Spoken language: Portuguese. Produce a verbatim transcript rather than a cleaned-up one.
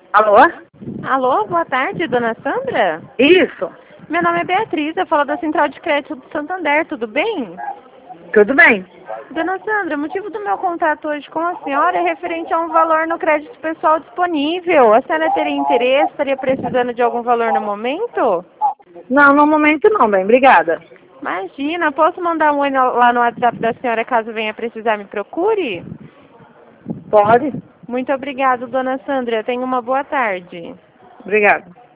Alô? Alô, boa tarde, dona Sandra? Isso, Meu nome é Beatriz, eu falo da Central de Crédito do Santander, tudo bem? tudo bem. Dona Sandra, o motivo do meu contato hoje com a senhora é referente a um valor no crédito pessoal disponível. A senhora teria interesse, estaria precisando de algum valor no momento? Não, no momento não, bem, obrigada. Imagina, posso mandar um oi no- lá no WhatsApp da senhora caso venha precisar, me procure? Pode? Muito obrigada, dona Sandra. Tenha uma boa tarde. Obrigada.